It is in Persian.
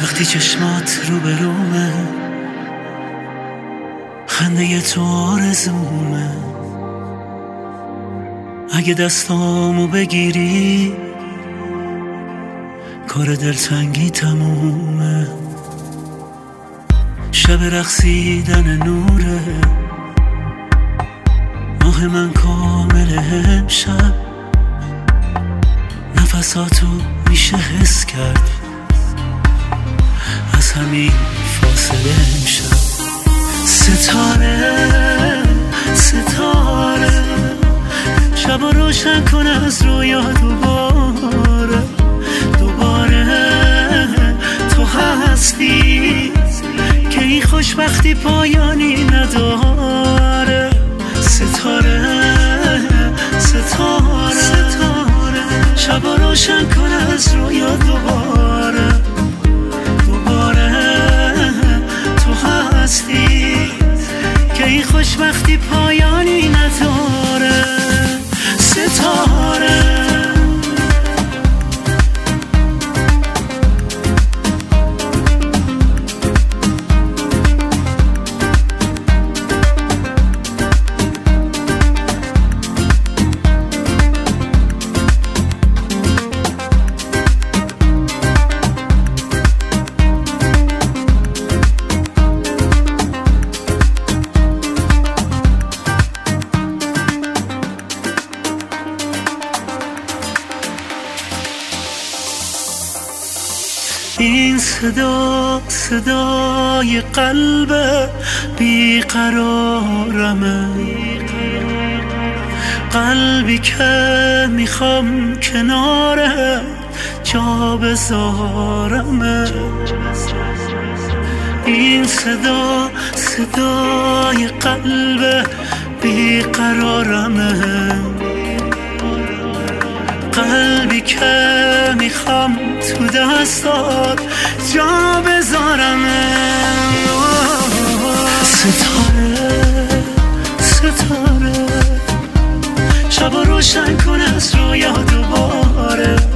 وقتی چشمات رو به رومه، خنده تو آرزومه. اگه دستامو بگیری کار دلتنگی تمومه. شب رقصیدن نوره، ماه من کامل امشب. نفساتو میشه حس کرد از همین فاصله امشب. ستاره ستاره شب روشن کن از رویا دوباره. دوباره تو هستی که این خوشبختی پایانی نداره. ستاره ستاره ستاره شب روشن کن از رویا دوباره. دوباره تو هستی که این خوشبختی پایانی نداره. ستاره این صدا صدای قلب بیقرارمه. قلبی که میخوام کناره جا بذارمه. این صدا صدای قلب بیقرارمه. قلبی که میخوام تو دستات جا بذارم. ستاره ستاره شب روشن کن از رویا دوباره.